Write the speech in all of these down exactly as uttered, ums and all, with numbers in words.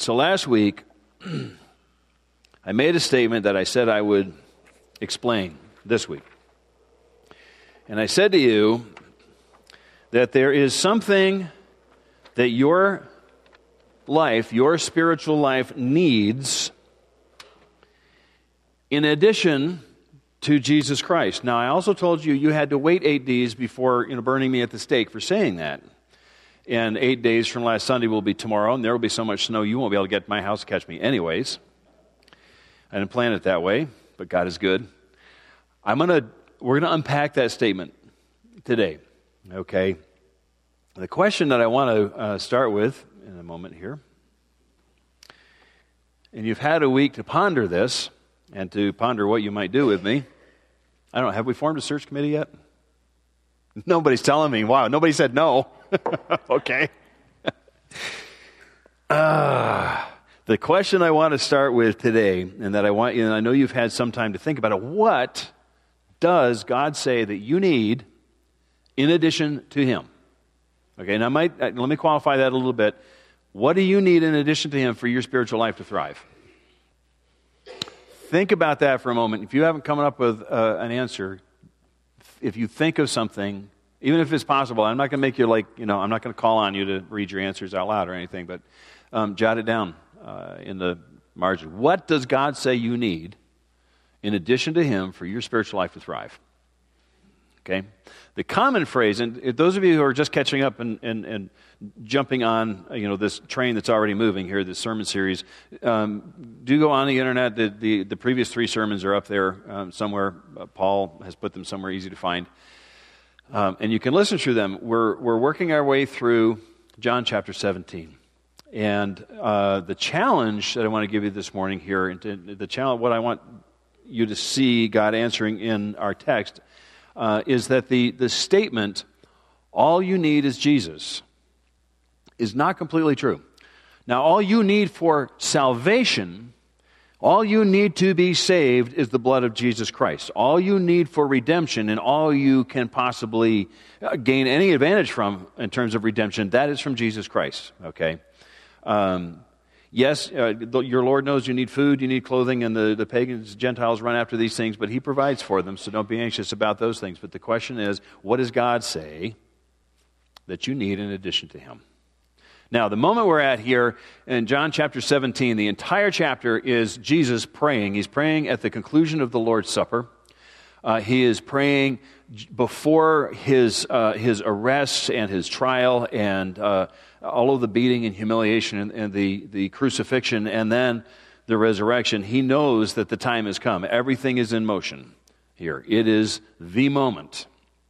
So last week, I made a statement that I said I would explain this week. And I said to you that there is something that your life, your spiritual life needs in addition to Jesus Christ. Now, I also told you you had to wait eight days before, you know, burning me at the stake for saying that. And eight days from last Sunday will be tomorrow, and there will be so much snow you won't be able to get to my house to catch me anyways. I didn't plan it that way, but God is good. I'm gonna we're gonna unpack that statement today. Okay. The question that I want to uh, start with in a moment here, and you've had a week to ponder this and to ponder what you might do with me. I don't know, have we formed a search committee yet? Nobody's telling me. Wow, nobody said no. Okay. uh, the question I want to start with today, and that I want you, and I know you've had some time to think about it, what does God say that you need in addition to Him? Okay, now I might, let me qualify that a little bit. What do you need in addition to Him for your spiritual life to thrive? Think about that for a moment. If you haven't come up with uh, an answer, if you think of something, even if it's possible, I'm not going to make you like, you know, I'm not going to call on you to read your answers out loud or anything, but um, jot it down uh, in the margin. What does God say you need in addition to Him for your spiritual life to thrive? Okay? The common phrase, and those of you who are just catching up and, and, and jumping on, you know, this train that's already moving here, this sermon series, um, do go on the internet. The, the, the previous three sermons are up there um, somewhere. Uh, Paul has put them somewhere easy to find. Um, and you can listen through them. We're, we're working our way through John chapter seventeen. And uh, the challenge that I want to give you this morning here, and to, the challenge, what I want you to see God answering in our text, uh, is that the, the statement, all you need is Jesus, is not completely true. Now, all you need for salvation, all you need to be saved is the blood of Jesus Christ. All you need for redemption and all you can possibly gain any advantage from in terms of redemption, that is from Jesus Christ, okay? Um, yes, uh, your Lord knows you need food, you need clothing, and the, the pagans, Gentiles run after these things, but He provides for them, so don't be anxious about those things. But the question is, what does God say that you need in addition to Him? Now, the moment we're at here in John chapter seventeen, the entire chapter is Jesus praying. He's praying at the conclusion of the Lord's Supper. Uh, he is praying before his uh, his arrest and his trial and uh, all of the beating and humiliation and, and the, the crucifixion and then the resurrection. He knows that the time has come. Everything is in motion here. It is the moment.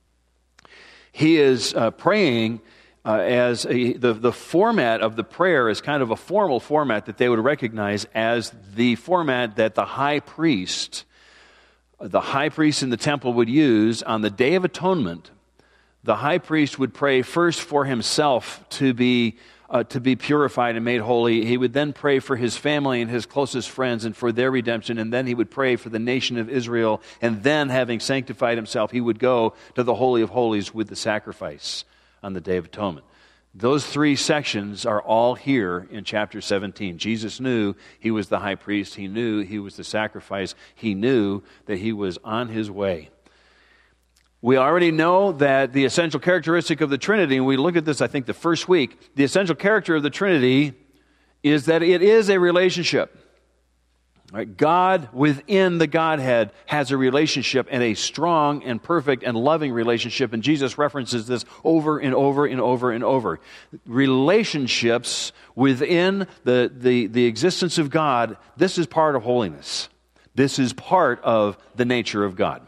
He is uh, praying Uh, as a, the, the format of the prayer is kind of a formal format that they would recognize as the format that the high priest, the high priest in the temple would use on the Day of Atonement. The high priest would pray first for himself to be uh, to be purified and made holy. He would then pray for his family and his closest friends and for their redemption, and then he would pray for the nation of Israel, and then, having sanctified himself, he would go to the Holy of Holies with the sacrifice on the Day of Atonement. Those three sections are all here in chapter seventeen. Jesus knew He was the high priest. He knew He was the sacrifice. He knew that He was on His way. We already know that the essential characteristic of the Trinity, and we looked at this, I think, the first week, the essential character of the Trinity is that it is a relationship. Right? God within the Godhead has a relationship, and a strong and perfect and loving relationship, and Jesus references this over and over and over and over. Relationships within the, the, the existence of God, this is part of holiness. This is part of the nature of God.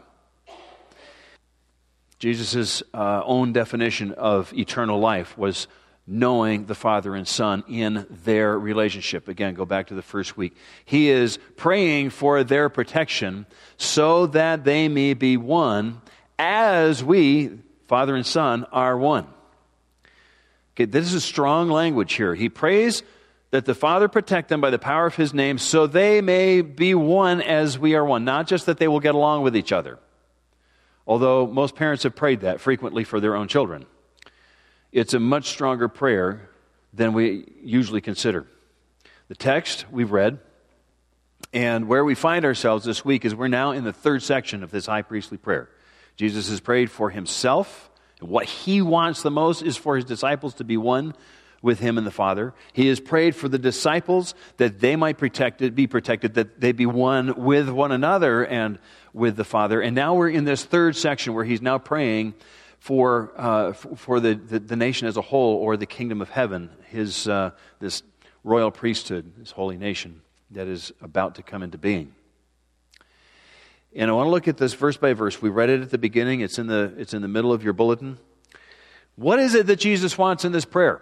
Jesus' uh, own definition of eternal life was knowing the Father and Son in their relationship. Again, go back to the first week. He is praying for their protection so that they may be one as we, Father and Son, are one. Okay, this is strong language here. He prays that the Father protect them by the power of His name so they may be one as we are one. Not just that they will get along with each other. Although most parents have prayed that frequently for their own children. It's a much stronger prayer than we usually consider. The text we've read, and where we find ourselves this week is we're now in the third section of this high priestly prayer. Jesus has prayed for himself. What he wants the most is for his disciples to be one with him and the Father. He has prayed for the disciples that they might protected, be protected, that they be one with one another and with the Father. And now we're in this third section where he's now praying for uh, for the, the, the nation as a whole, or the kingdom of heaven, his uh, this royal priesthood, this holy nation that is about to come into being. And I want to look at this verse by verse. We read it at the beginning. It's in the it's in the middle of your bulletin. What is it that Jesus wants in this prayer?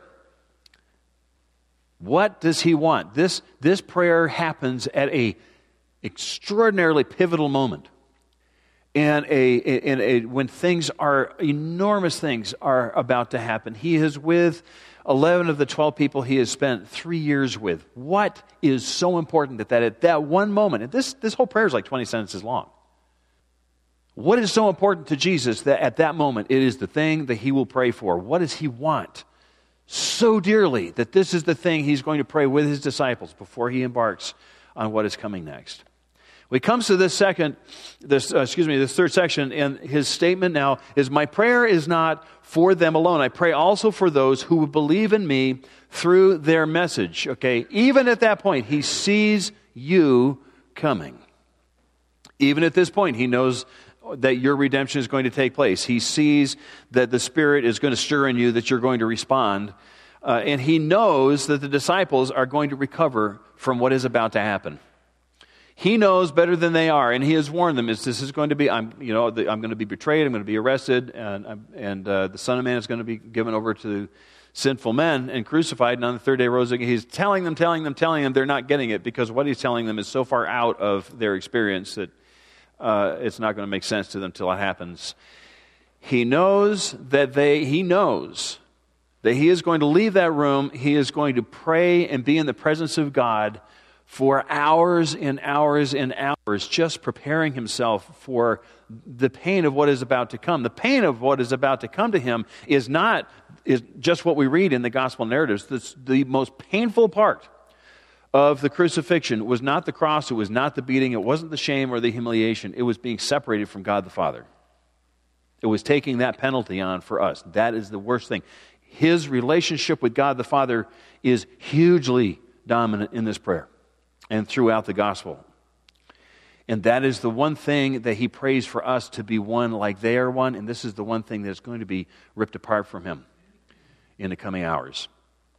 What does he want? This, this prayer happens at a extraordinarily pivotal moment. And a, in a, when things are, enormous things are about to happen. He is with eleven of the twelve people he has spent three years with. What is so important that, that at that one moment, and this, this whole prayer is like twenty sentences long. What is so important to Jesus that at that moment it is the thing that he will pray for? What does he want so dearly that this is the thing he's going to pray with his disciples before he embarks on what is coming next? When it comes to this second, this uh, excuse me, this third section, and his statement now is, my prayer is not for them alone. I pray also for those who will believe in me through their message. Okay, even at that point, he sees you coming. Even at this point, he knows that your redemption is going to take place. He sees that the Spirit is going to stir in you, that you're going to respond. Uh, and he knows that the disciples are going to recover from what is about to happen. He knows better than they are, and he has warned them, is this is going to be, I'm, you know, the, I'm going to be betrayed, I'm going to be arrested, and, and uh, the Son of Man is going to be given over to sinful men and crucified, and on the third day rose again. He's telling them, telling them, telling them, they're not getting it, because what he's telling them is so far out of their experience that Uh, it's not going to make sense to them till it happens. He knows that they, he knows that he is going to leave that room. He is going to pray and be in the presence of God for hours and hours and hours, just preparing himself for the pain of what is about to come. The pain of what is about to come to him is not is just what we read in the gospel narratives. This, the most painful part of the crucifixion was not the cross, it was not the beating, it wasn't the shame or the humiliation. It was being separated from God the Father. It was taking that penalty on for us. That is the worst thing. His relationship with God the Father is hugely dominant in this prayer and throughout the gospel. And that is the one thing that he prays for us, to be one like they are one, and this is the one thing that's going to be ripped apart from him in the coming hours.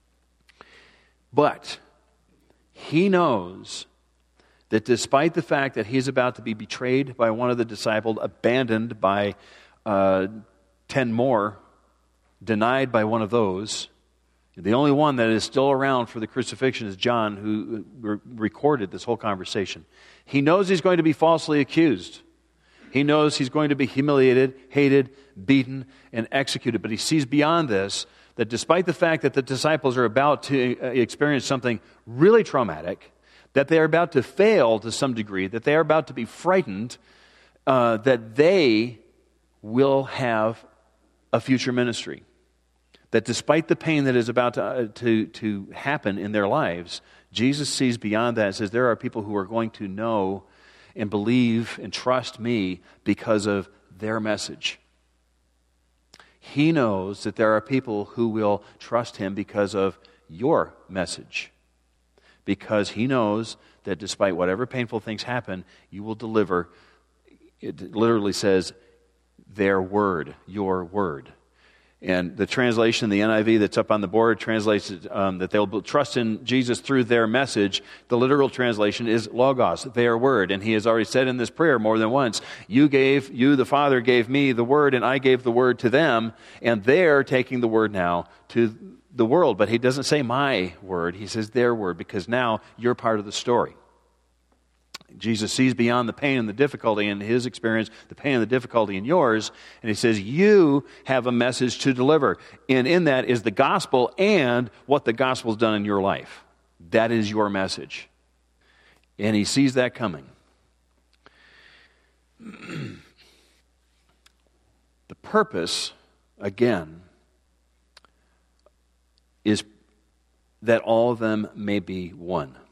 But he knows that despite the fact that he's about to be betrayed by one of the disciples, abandoned by uh, ten more, denied by one of those, the only one that is still around for the crucifixion is John, who re- recorded this whole conversation. He knows he's going to be falsely accused. He knows he's going to be humiliated, hated, beaten, and executed. But he sees beyond this, that despite the fact that the disciples are about to experience something really traumatic, that they are about to fail to some degree, that they are about to be frightened, uh, that they will have a future ministry. That despite the pain that is about to, uh, to, to happen in their lives, Jesus sees beyond that and says, there are people who are going to know and believe and trust me because of their message. He knows that there are people who will trust him because of your message. Because he knows that despite whatever painful things happen, you will deliver, it literally says, their word, your word. And the translation in the N I V that's up on the board translates um, that they'll trust in Jesus through their message. The literal translation is logos, their word. And he has already said in this prayer more than once, you gave, you the Father gave me the word, and I gave the word to them, and they're taking the word now to the world. But he doesn't say my word, he says their word, because now you're part of the story. Jesus sees beyond the pain and the difficulty in his experience, the pain and the difficulty in yours, and he says, you have a message to deliver. And in that is the gospel and what the gospel's done in your life. That is your message. And he sees that coming. The purpose, again, is that all of them may be one.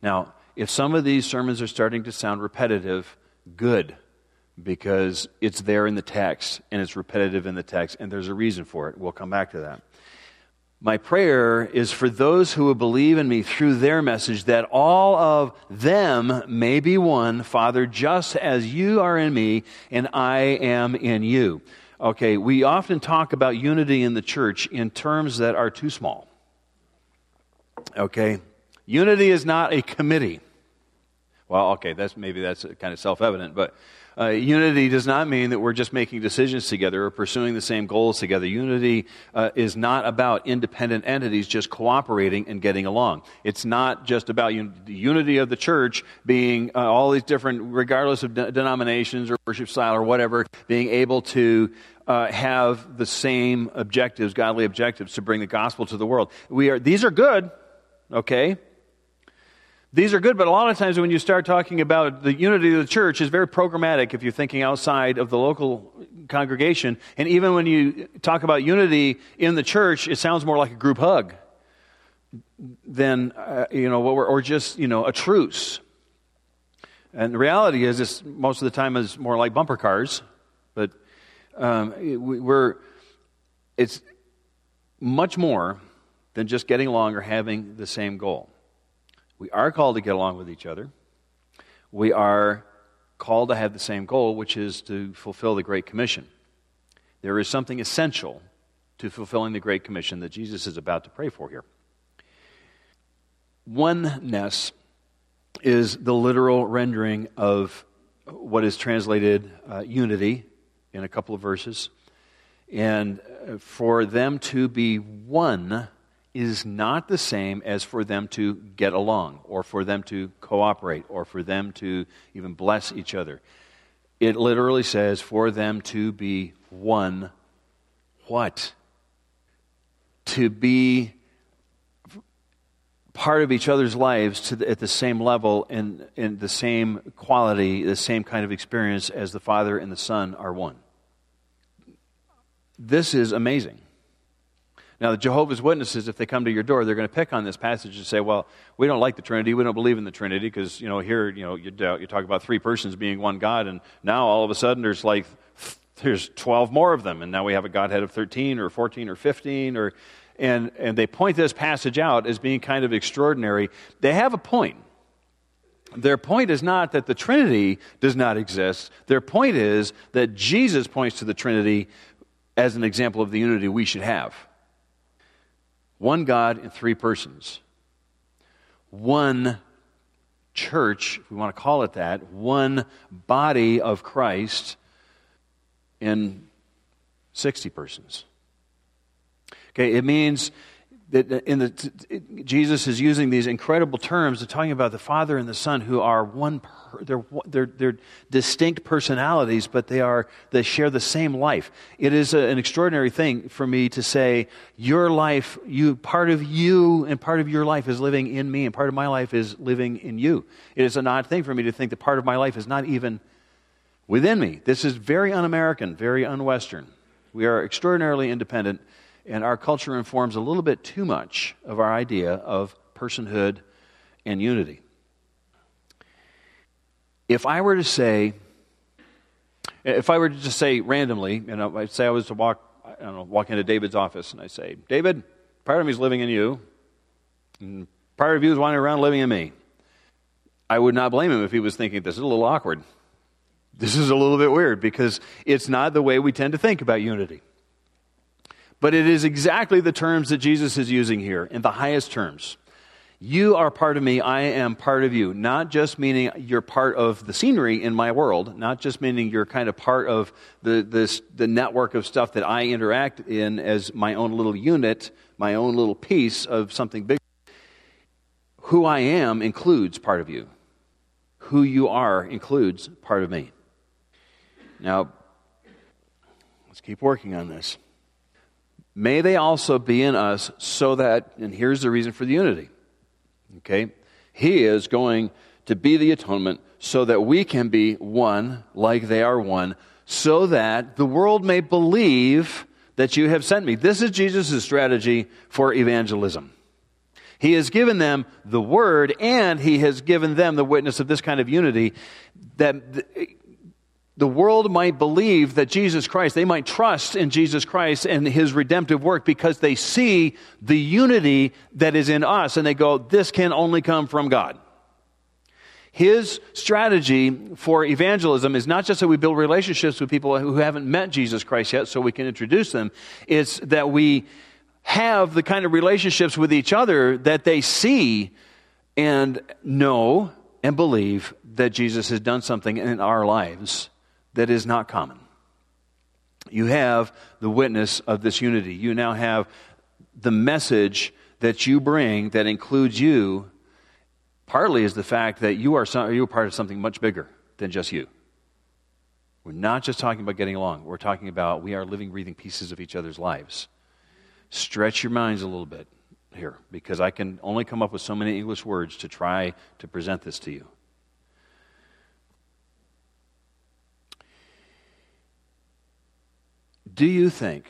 Now, if some of these sermons are starting to sound repetitive, good, because it's there in the text, and it's repetitive in the text, and there's a reason for it. We'll come back to that. My prayer is for those who will believe in me through their message, that all of them may be one, Father, just as you are in me and I am in you. Okay, we often talk about unity in the church in terms that are too small. Okay, unity is not a committee. Well, okay, that's maybe that's kind of self-evident, but uh, unity does not mean that we're just making decisions together or pursuing the same goals together. Unity uh, is not about independent entities just cooperating and getting along. It's not just about un- the unity of the church being uh, all these different, regardless of de- denominations or worship style or whatever, being able to uh, have the same objectives, godly objectives, to bring the gospel to the world. We are; these are good, okay? These are good, but a lot of times when you start talking about the unity of the church, it's very programmatic if you're thinking outside of the local congregation. And even when you talk about unity in the church, it sounds more like a group hug than, uh, you know, what we're, or just, you know, a truce. And the reality is, this most of the time is more like bumper cars, but um, we're, it's much more than just getting along or having the same goal. We are called to get along with each other. We are called to have the same goal, which is to fulfill the Great Commission. There is something essential to fulfilling the Great Commission that Jesus is about to pray for here. Oneness is the literal rendering of what is translated uh, unity in a couple of verses. And for them to be one is not the same as for them to get along, or for them to cooperate, or for them to even bless each other. It literally says for them to be one. What? To be part of each other's lives to the, at the same level and in the same quality, the same kind of experience as the Father and the Son are one. This is amazing. Now, the Jehovah's Witnesses, if they come to your door, they're going to pick on this passage and say, well, we don't like the Trinity, we don't believe in the Trinity, because, you know, here, you know, you, you talk about three persons being one God, and now all of a sudden there's like, there's twelve more of them, and now we have a Godhead of thirteen or fourteen or fifteen, or, and, and they point this passage out as being kind of extraordinary. They have a point. Their point is not that the Trinity does not exist. Their point is that Jesus points to the Trinity as an example of the unity we should have. One God in three persons. One church, if we want to call it that. One body of Christ in sixty persons. Okay, it means that in the Jesus is using these incredible terms of talking about the Father and the Son, who are one. They're they're they're distinct personalities, but they are they share the same life. It is a, an extraordinary thing for me to say, your life, you part of you, and part of your life is living in me, and part of my life is living in you. It is an odd thing for me to think that part of my life is not even within me. This is very un-American, very un-Western. We are extraordinarily independent. And our culture informs a little bit too much of our idea of personhood and unity. If I were to say, if I were to just say randomly, you know, I'd say I was to walk, I don't know, walk into David's office, and I say, David, part of me is living in you, and part of you is wandering around living in me. I would not blame him if he was thinking, this is a little awkward. This is a little bit weird, because it's not the way we tend to think about unity. But it is exactly the terms that Jesus is using here, in the highest terms. You are part of me, I am part of you. Not just meaning you're part of the scenery in my world, not just meaning you're kind of part of the this the network of stuff that I interact in as my own little unit, my own little piece of something bigger. Who I am includes part of you. Who you are includes part of me. Now, let's keep working on this. May they also be in us so that, and here's the reason for the unity, okay? He is going to be the atonement so that we can be one like they are one, so that the world may believe that you have sent me. This is Jesus' strategy for evangelism. He has given them the Word, and He has given them the witness of this kind of unity, that the world might believe that Jesus Christ, they might trust in Jesus Christ and His redemptive work because they see the unity that is in us, and they go, this can only come from God. His strategy for evangelism is not just that we build relationships with people who haven't met Jesus Christ yet so we can introduce them. It's that we have the kind of relationships with each other that they see and know and believe that Jesus has done something in our lives that is not common. You have the witness of this unity. You now have the message that you bring that includes you, partly is the fact that you are, some, you are part of something much bigger than just you. We're not just talking about getting along. We're talking about we are living, breathing pieces of each other's lives. Stretch your minds a little bit here, because I can only come up with so many English words to try to present this to you. Do you think,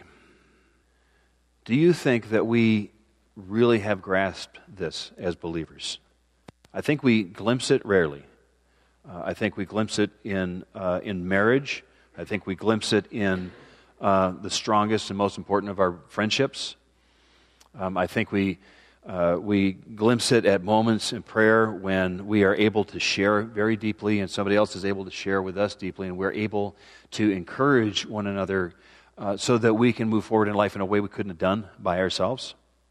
do you think that we really have grasped this as believers? I think we glimpse it rarely. Uh, I think we glimpse it in uh, in marriage. I think we glimpse it in uh, the strongest and most important of our friendships. Um, I think we uh, we glimpse it at moments in prayer when we are able to share very deeply, and somebody else is able to share with us deeply, and we're able to encourage one another uh, so that we can move forward in life in a way we couldn't have done by ourselves.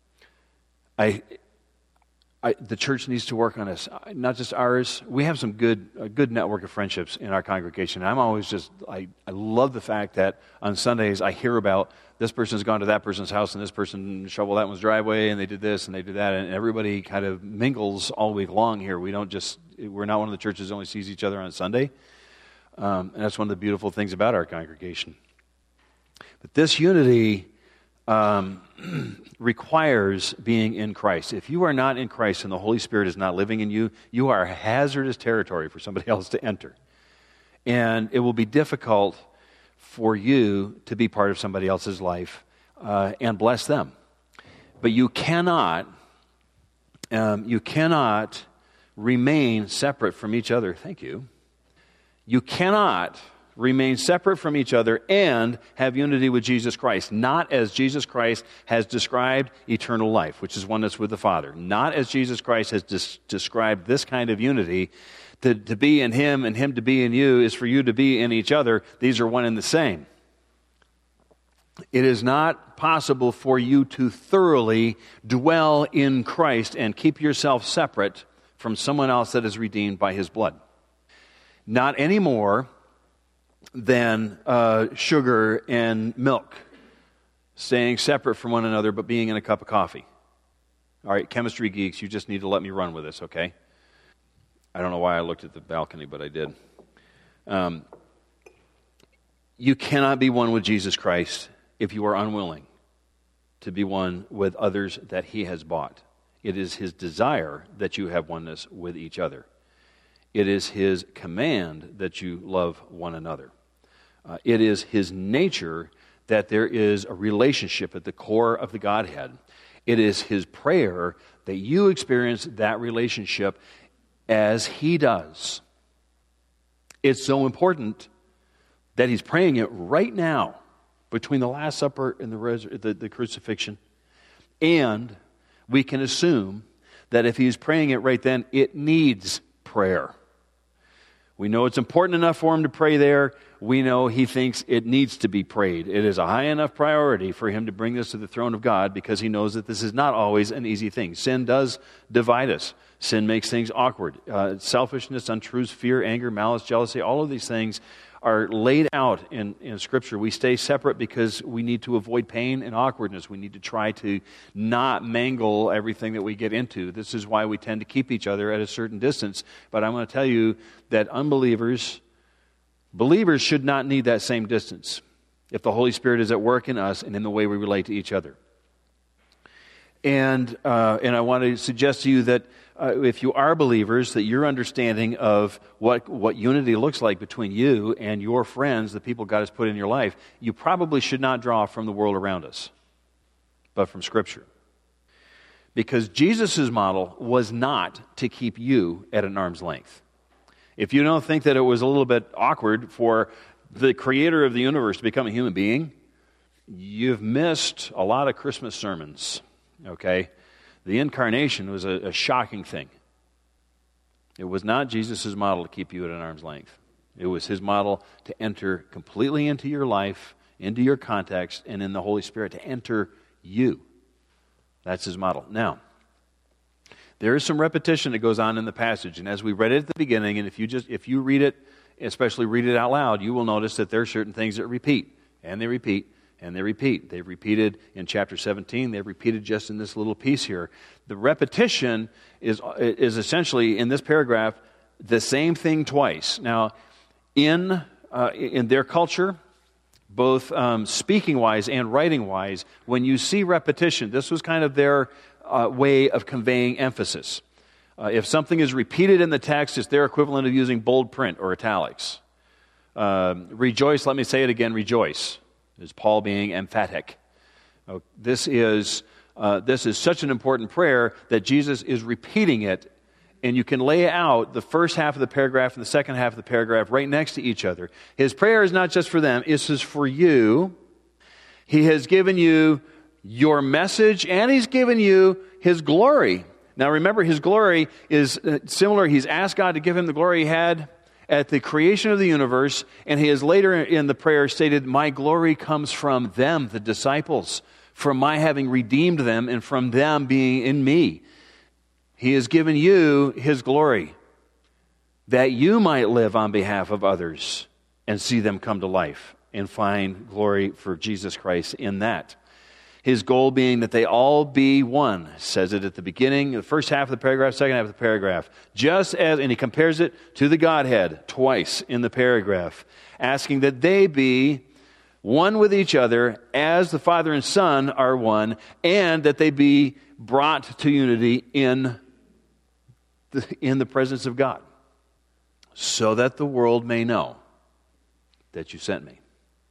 I. I, the church needs to work on this, not just ours. We have some good, a good network of friendships in our congregation. I'm always just, I, I love the fact that on Sundays I hear about this person's gone to that person's house and this person shoveled that one's driveway and they did this and they did that, and everybody kind of mingles all week long here. We don't just, we're not one of the churches that only sees each other on Sunday. Um, and that's one of the beautiful things about our congregation. But this unity Um, requires being in Christ. If you are not in Christ and the Holy Spirit is not living in you, you are hazardous territory for somebody else to enter. And it will be difficult for you to be part of somebody else's life uh, and bless them. But you cannot, um, you cannot remain separate from each other. Thank you. You cannot remain separate from each other and have unity with Jesus Christ, not as Jesus Christ has described eternal life, which is oneness with the Father. Not as Jesus Christ has des- described this kind of unity. To, to be in Him and Him to be in you is for you to be in each other. These are one and the same. It is not possible for you to thoroughly dwell in Christ and keep yourself separate from someone else that is redeemed by His blood. Not anymore than uh, sugar and milk, staying separate from one another but being in a cup of coffee. All right, chemistry geeks, you just need to let me run with this, okay? I don't know why I looked at the balcony, but I did. Um, you cannot be one with Jesus Christ if you are unwilling to be one with others that He has bought. It is His desire that you have oneness with each other. It is His command that you love one another. Uh, it is His nature that there is a relationship at the core of the Godhead. It is His prayer that you experience that relationship as He does. It's so important that He's praying it right now between the Last Supper and the, res- the, the crucifixion. And we can assume that if He's praying it right then, it needs prayer. We know it's important enough for Him to pray there. We know He thinks it needs to be prayed. It is a high enough priority for Him to bring this to the throne of God because He knows that this is not always an easy thing. Sin does divide us. Sin makes things awkward. Uh, selfishness, untruths, fear, anger, malice, jealousy, all of these things are laid out in, in Scripture. We stay separate because we need to avoid pain and awkwardness. We need to try to not mangle everything that we get into. This is why we tend to keep each other at a certain distance. But I'm going to tell you that unbelievers, believers should not need that same distance if the Holy Spirit is at work in us and in the way we relate to each other. And uh, and I want to suggest to you that uh, if you are believers, that your understanding of what, what unity looks like between you and your friends, the people God has put in your life, you probably should not draw from the world around us, but from Scripture. Because Jesus' model was not to keep you at an arm's length. If you don't think that it was a little bit awkward for the creator of the universe to become a human being, you've missed a lot of Christmas sermons, okay? The incarnation was a, a shocking thing. It was not Jesus' model to keep you at an arm's length. It was his model to enter completely into your life, into your context, and in the Holy Spirit to enter you. That's his model. Now, there is some repetition that goes on in the passage, and as we read it at the beginning, and if you just if you read it, especially read it out loud, you will notice that there are certain things that repeat, and they repeat, and they repeat. They've repeated in chapter seventeen. They've repeated just in this little piece here. The repetition is is essentially in this paragraph the same thing twice. Now, in uh, in their culture, both um, speaking-wise and writing-wise, when you see repetition, this was kind of their uh, way of conveying emphasis. Uh, if something is repeated in the text, it's their equivalent of using bold print or italics. Uh, rejoice, let me say it again, rejoice, is Paul being emphatic. Uh, this is uh, this is such an important prayer that Jesus is repeating it, and you can lay out the first half of the paragraph and the second half of the paragraph right next to each other. His prayer is not just for them, this is for you. He has given you your message, and he's given you his glory. Now remember, his glory is similar. He's asked God to give him the glory he had at the creation of the universe, and he has later in the prayer stated, my glory comes from them, the disciples, from my having redeemed them, and from them being in me. He has given you his glory, that you might live on behalf of others and see them come to life and find glory for Jesus Christ in that. His goal being that they all be one, says it at the beginning, the first half of the paragraph, second half of the paragraph. Just as, and he compares it to the Godhead twice in the paragraph, asking that they be one with each other as the Father and Son are one, and that they be brought to unity in the, in the presence of God, so that the world may know that you sent me.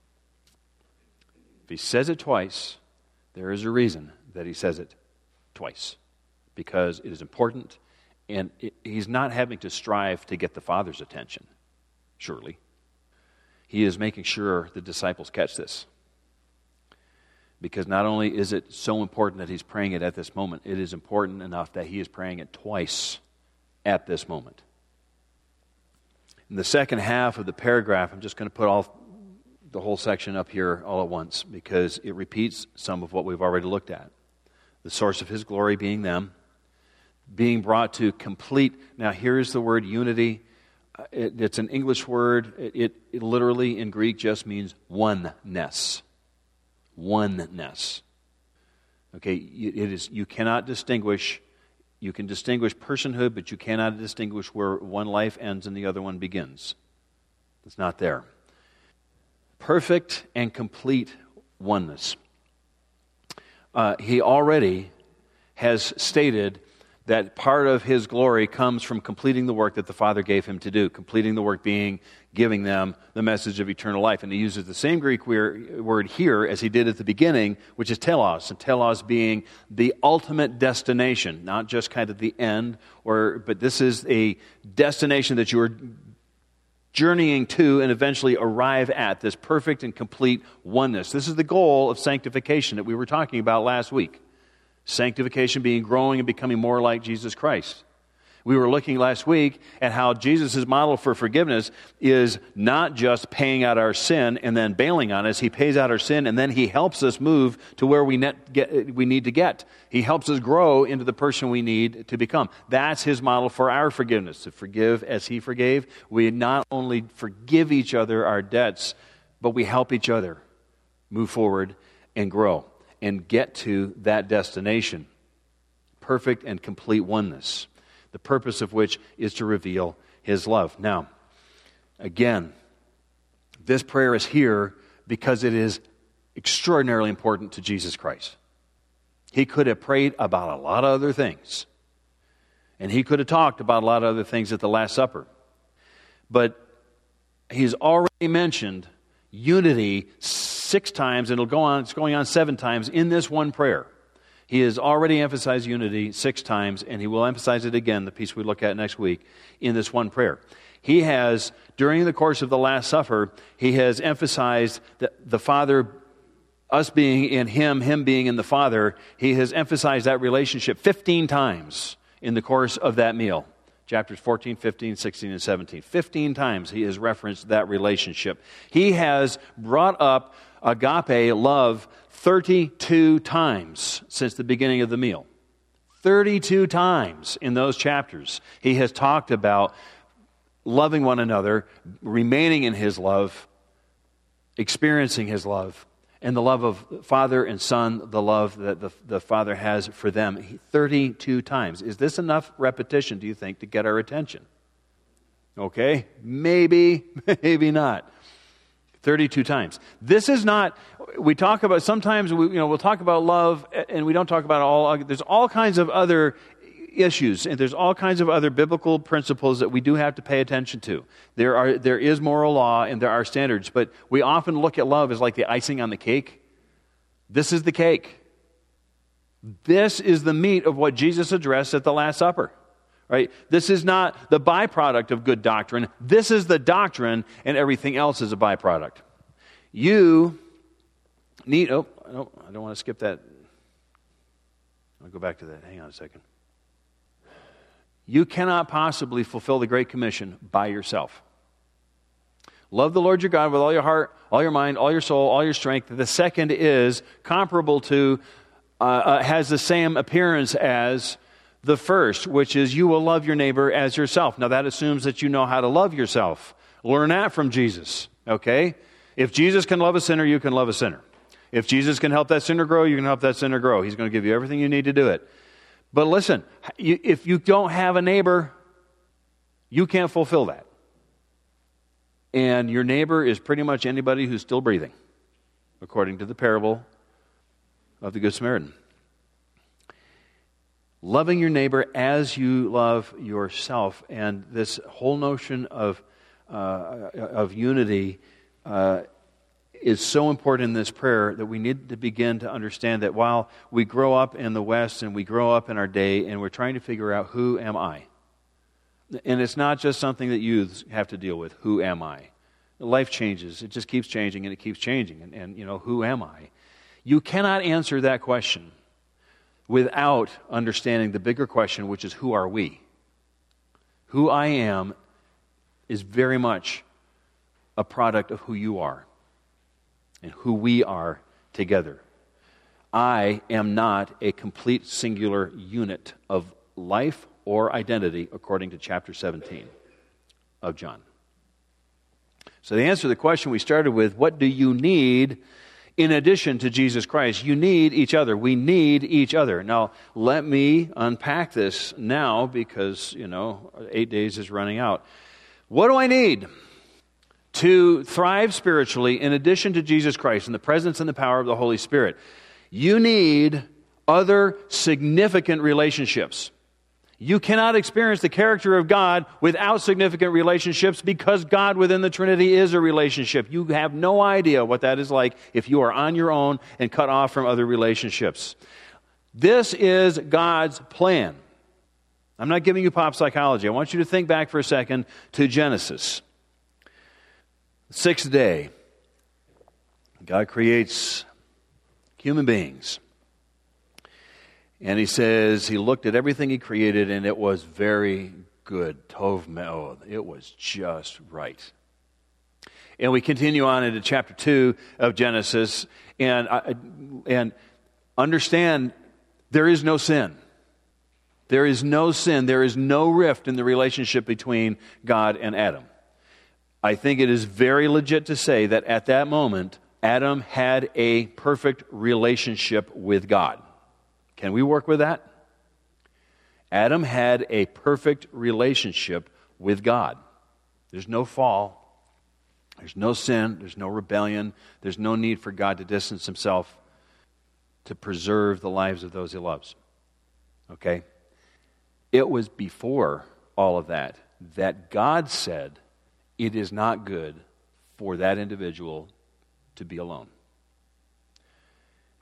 If he says it twice, there is a reason that he says it twice, because it is important, and it, he's not having to strive to get the Father's attention, surely. He is making sure the disciples catch this. Because not only is it so important that he's praying it at this moment, it is important enough that he is praying it twice at this moment. In the second half of the paragraph, I'm just going to put all the whole section up here all at once, because it repeats some of what we've already looked at. The source of his glory being them, being brought to complete. Now here's the word unity. It, it's an English word. It, it, it literally in Greek just means oneness. Oneness. Okay, it is. You cannot distinguish. You can distinguish personhood, but you cannot distinguish where one life ends and the other one begins. It's not there. Perfect and complete oneness. Uh, he already has stated that part of his glory comes from completing the work that the Father gave him to do, completing the work being giving them the message of eternal life. And he uses the same Greek word here as he did at the beginning, which is telos, and telos being the ultimate destination, not just kind of the end, or but this is a destination that you are journeying to and eventually arrive at, this perfect and complete oneness. This is the goal of sanctification that we were talking about last week. Sanctification being growing and becoming more like Jesus Christ. We were looking last week at how Jesus' model for forgiveness is not just paying out our sin and then bailing on us. He pays out our sin and then he helps us move to where we, net get, we need to get. He helps us grow into the person we need to become. That's his model for our forgiveness, to forgive as he forgave. We not only forgive each other our debts, but we help each other move forward and grow and get to that destination. Perfect and complete oneness. The purpose of which is to reveal his love. Now, again, this prayer is here because it is extraordinarily important to Jesus Christ. He could have prayed about a lot of other things. And he could have talked about a lot of other things at the Last Supper. But he's already mentioned unity six times, and it'll go on, it's going on seven times in this one prayer. He has already emphasized unity six times, and he will emphasize it again, the piece we look at next week, in this one prayer. He has, during the course of the Last Supper, he has emphasized that the Father, us being in him, him being in the Father, he has emphasized that relationship fifteen times in the course of that meal. Chapters fourteen, fifteen, sixteen, and seventeen. fifteen times he has referenced that relationship. He has brought up agape love thirty-two times since the beginning of the meal. thirty-two times in those chapters he has talked about loving one another, remaining in his love, experiencing his love, and the love of Father and Son, the love that the, the Father has for them. thirty-two times. Is this enough repetition, do you think, to get our attention? Okay, maybe, maybe not. thirty-two times. This is not, we talk about, sometimes we, you know, we'll talk about love and we don't talk about all, there's all kinds of other issues and there's all kinds of other biblical principles that we do have to pay attention to. There are, there is moral law and there are standards, but we often look at love as like the icing on the cake. This is the cake. This is the meat of what Jesus addressed at the Last Supper. Right? This is not the byproduct of good doctrine. This is the doctrine, and everything else is a byproduct. You need, oh, no, I don't want to skip that. I'll go back to that. Hang on a second. You cannot possibly fulfill the Great Commission by yourself. Love the Lord your God with all your heart, all your mind, all your soul, all your strength. The second is comparable to, uh, uh, has the same appearance as the first, which is you will love your neighbor as yourself. Now that assumes that you know how to love yourself. Learn that from Jesus, okay? If Jesus can love a sinner, you can love a sinner. If Jesus can help that sinner grow, you can help that sinner grow. He's going to give you everything you need to do it. But listen, you, if you don't have a neighbor, you can't fulfill that. And your neighbor is pretty much anybody who's still breathing, according to the parable of the Good Samaritan. Loving your neighbor as you love yourself. And this whole notion of, uh, of unity uh, is so important in this prayer that we need to begin to understand that while we grow up in the West and we grow up in our day and we're trying to figure out who am I? And it's not just something that youths have to deal with. Who am I? Life changes. It just keeps changing and it keeps changing. And, and you know, who am I? You cannot answer that question without understanding the bigger question, which is who are we? Who I am is very much a product of who you are and who we are together. I am not a complete singular unit of life or identity, according to chapter seventeen of John. So the answer to the question we started with, what do you need in addition to Jesus Christ? You need each other. We need each other. Now, let me unpack this now because, you know, eight days is running out. What do I need to thrive spiritually in addition to Jesus Christ and the presence and the power of the Holy Spirit? You need other significant relationships. You cannot experience the character of God without significant relationships because God within the Trinity is a relationship. You have no idea what that is like if you are on your own and cut off from other relationships. This is God's plan. I'm not giving you pop psychology. I want you to think back for a second to Genesis. Sixth day, God creates human beings. And he says he looked at everything he created and it was very good. Tov me'od. It was just right. And we continue on into chapter two of Genesis and, and understand there is no sin. There is no sin. There is no rift in the relationship between God and Adam. I think it is very legit to say that at that moment, Adam had a perfect relationship with God. Can we work with that? Adam had a perfect relationship with God. There's no fall. There's no sin. There's no rebellion. There's no need for God to distance himself to preserve the lives of those he loves. Okay? It was before all of that that God said it is not good for that individual to be alone.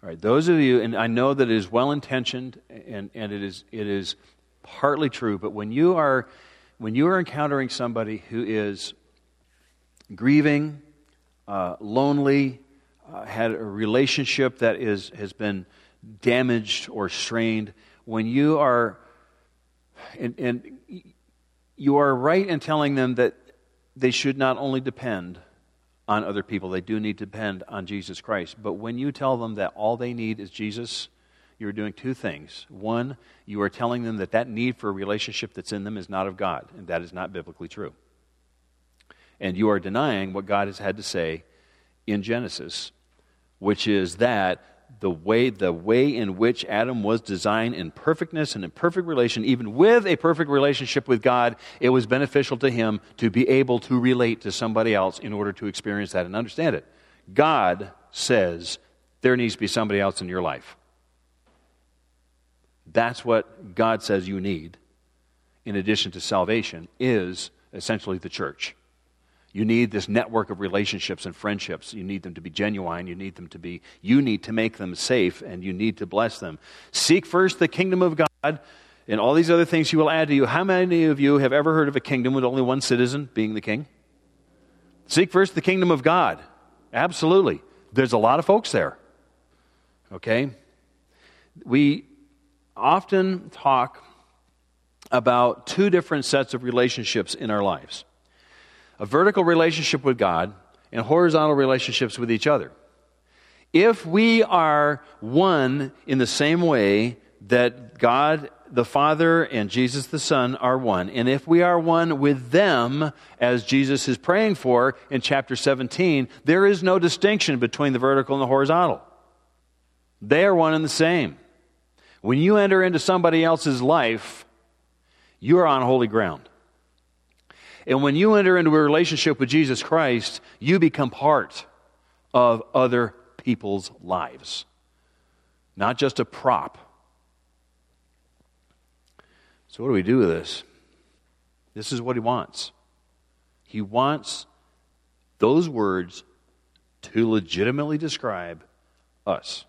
All right, those of you, and I know that it is well-intentioned, and, and it is it is partly true, but when you are when you are encountering somebody who is grieving, uh, lonely, uh, had a relationship that is has been damaged or strained, when you are, and, and you are right in telling them that they should not only depend on other people, they do need to depend on Jesus Christ. But when you tell them that all they need is Jesus, you're doing two things. One, you are telling them that that need for a relationship that's in them is not of God, and that is not biblically true. And you are denying what God has had to say in Genesis, which is that the way the way in which Adam was designed in perfectness and in perfect relation, even with a perfect relationship with God, it was beneficial to him to be able to relate to somebody else in order to experience that and understand it. God says there needs to be somebody else in your life. That's what God says you need, in addition to salvation, is essentially the church. You need this network of relationships and friendships. You need them to be genuine. You need them to be, you need to make them safe, and you need to bless them. Seek first the kingdom of God, and all these other things he will add to you. How many of you have ever heard of a kingdom with only one citizen being the king? Seek first the kingdom of God. Absolutely. There's a lot of folks there. Okay? We often talk about two different sets of relationships in our lives. A vertical relationship with God and horizontal relationships with each other. If we are one in the same way that God the Father and Jesus the Son are one, and if we are one with them, as Jesus is praying for in chapter seventeen, there is no distinction between the vertical and the horizontal. They are one and the same. When you enter into somebody else's life, you are on holy ground. And when you enter into a relationship with Jesus Christ, you become part of other people's lives, not just a prop. So what do we do with this? This is what he wants. He wants those words to legitimately describe us.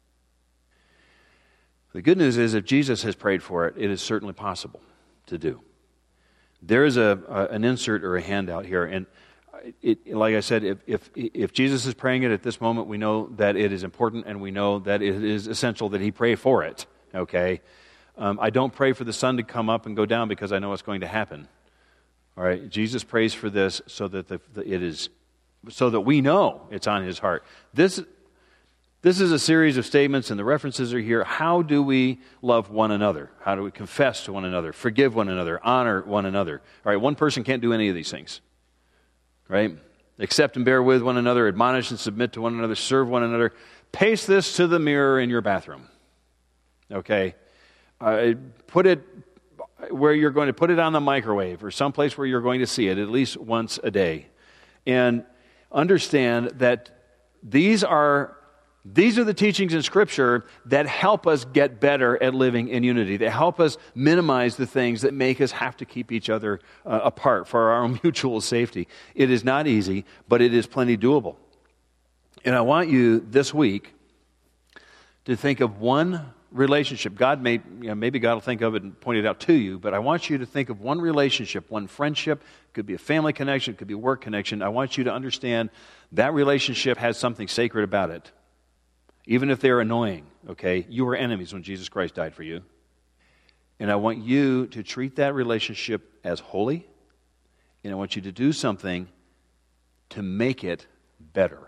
The good news is, if Jesus has prayed for it, it is certainly possible to do. There is a, a an insert or a handout here, and it, like I said, if, if if Jesus is praying it at this moment, we know that it is important, and we know that it is essential that he pray for it. Okay, um, I don't pray for the sun to come up and go down because I know it's going to happen. All right, Jesus prays for this so that the, the, it is so that we know it's on his heart. This. This is a series of statements, and the references are here. How do we love one another? How do we confess to one another, forgive one another, honor one another? All right, one person can't do any of these things, right? Accept and bear with one another, admonish and submit to one another, serve one another. Paste this to the mirror in your bathroom, okay? Uh, put it where you're going to put it on the microwave or someplace where you're going to see it at least once a day. And understand that these are These are the teachings in Scripture that help us get better at living in unity. They help us minimize the things that make us have to keep each other uh, apart for our own mutual safety. It is not easy, but it is plenty doable. And I want you this week to think of one relationship. God may, you know, maybe God will think of it and point it out to you, but I want you to think of one relationship, one friendship. It could be a family connection, it could be a work connection. I want you to understand that relationship has something sacred about it. Even if they're annoying, okay? You were enemies when Jesus Christ died for you. And I want you to treat that relationship as holy, and I want you to do something to make it better.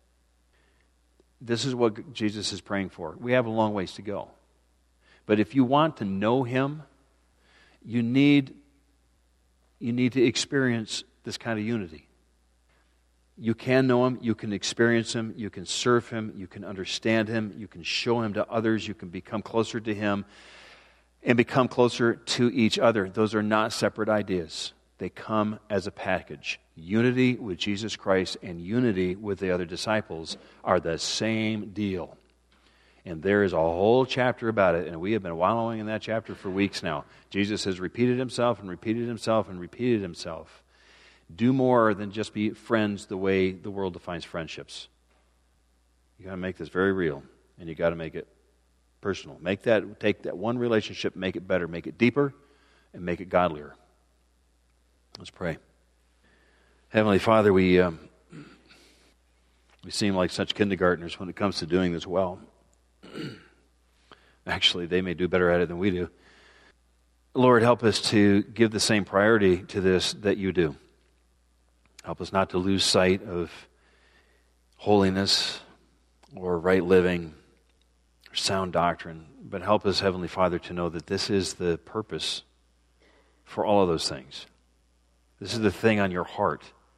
This is what Jesus is praying for. We have a long ways to go. But if you want to know him, you need, you need to experience this kind of unity. You can know him, you can experience him, you can serve him, you can understand him, you can show him to others, you can become closer to him and become closer to each other. Those are not separate ideas. They come as a package. Unity with Jesus Christ and unity with the other disciples are the same deal. And there is a whole chapter about it, and we have been wallowing in that chapter for weeks now. Jesus has repeated himself and repeated himself and repeated himself. Do more than just be friends the way the world defines friendships. You got to make this very real. and you got to make it personal. Make that, take that one relationship, make it better, make it deeper, and make it godlier. Let's pray. Heavenly Father, we um, we seem like such kindergartners when it comes to doing this well. Actually, they may do better at it than we do. Lord, help us to give the same priority to this that you do. Help us not to lose sight of holiness or right living or sound doctrine, but help us, Heavenly Father, to know that this is the purpose for all of those things. This is the thing on your heart.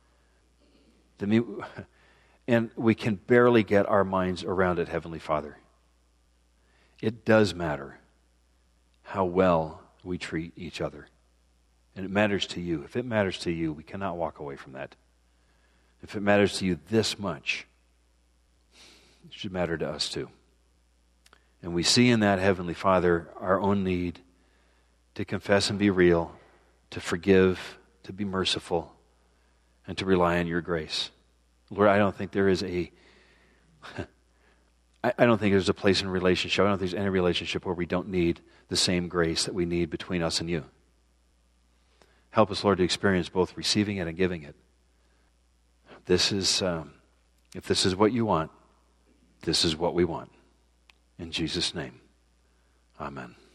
And we can barely get our minds around it, Heavenly Father. It does matter how well we treat each other. And it matters to you. If it matters to you, we cannot walk away from that. If it matters to you this much, it should matter to us too. And we see in that, Heavenly Father, our own need to confess and be real, to forgive, to be merciful, and to rely on your grace. Lord, I don't think there is a, I, I don't think there's a place in a relationship, I don't think there's any relationship where we don't need the same grace that we need between us and you. Help us, Lord, to experience both receiving it and giving it. This is, um, if this is what you want, this is what we want. In Jesus' name, amen.